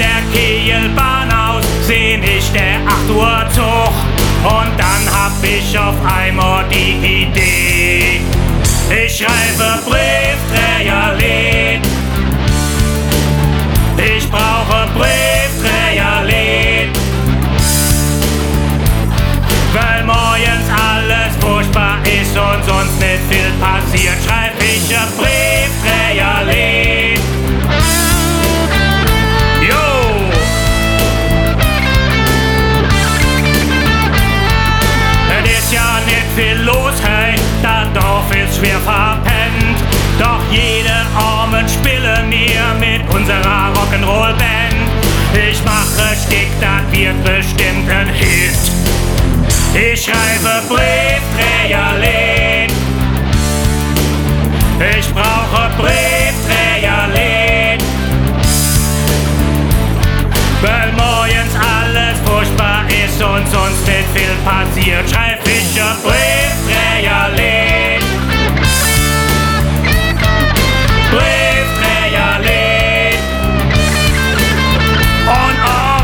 der Kehlbahn aus seh ich der 8 Uhr Zug. Und dann hab ich auf einmal die Idee, ich schreibe Briefträgerlied. Ich brauche Briefträgerlied, weil morgens alles furchtbar ist und sonst nicht viel passiert, schreib ich ein Briefträgerlied. Jo! Es ist ja nicht viel los, hey, das Dorf ist schwer verpennt. Doch jede Abend spielen wir mit unserer Rock'n'Roll-Band. Ich mache Stick, das wird bestimmt ein Hit. Ich schreibe Briefträgerlied. Ich brauche Briefträgerlied, weil morgens alles furchtbar ist und sonst nicht viel passiert, schreib ich ein Briefträgerlied. Briefträgerlied. Und ob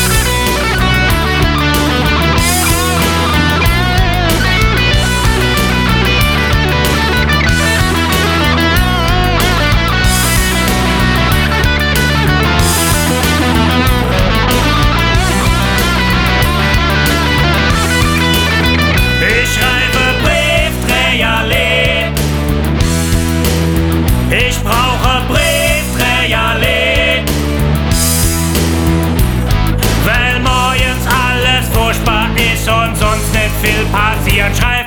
ich schreibe Briefträgerlied. Ich brauche Briefträgerlied, weil morgens alles furchtbar ist und sonst nicht viel passiert, schreib